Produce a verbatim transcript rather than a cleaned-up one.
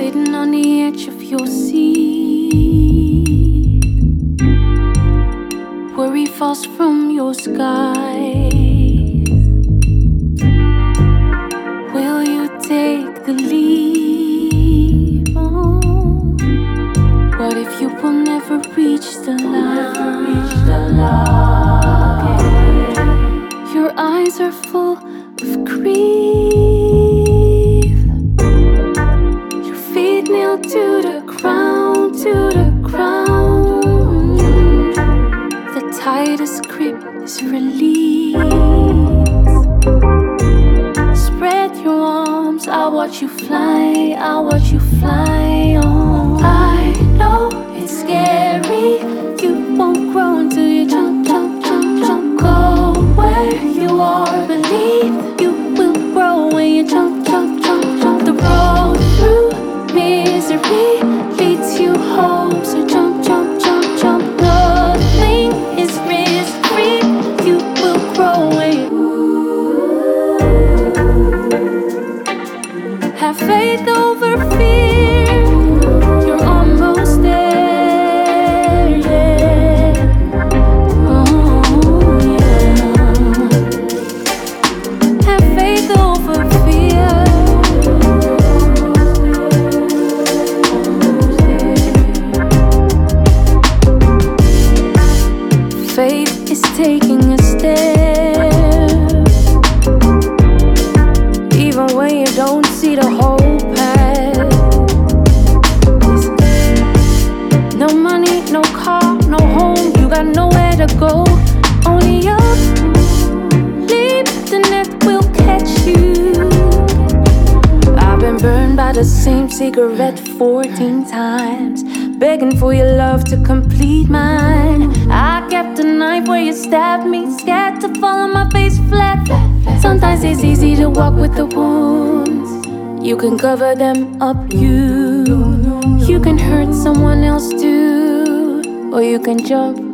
sitting on the edge of your seat. Worry falls from your skies. Will you take the leap? Oh, what if you will never reach the line? Reach the line. Your eyes are full of grief. Your feet kneel to the ground, to the ground. The tightest grip is released. Spread your arms, I'll watch you fly, I'll watch you fly on. I know it's scary, you won't grow until you jump, jump, jump, jump. Go where you are, believe you will grow when you jump, jump, jump, jump. The road through misery leads you home, so jump, jump, jump, jump. Nothing is risk-free, you will grow when you have faith over fear. You're almost there, yeah. Oh, yeah. Have faith over fear. Faith is taking a step, even when you don't see the whole path. No money, no car, no home, you got nowhere to go. Only up, leap, the net will catch you. I've been burned by the same cigarette fourteen times, begging for your love to complete mine. I kept a knife where you stabbed me, scared to fall on my face flat. Sometimes it's easy to walk with the wounds. You can cover them up, you You can hurt someone else too, or you can jump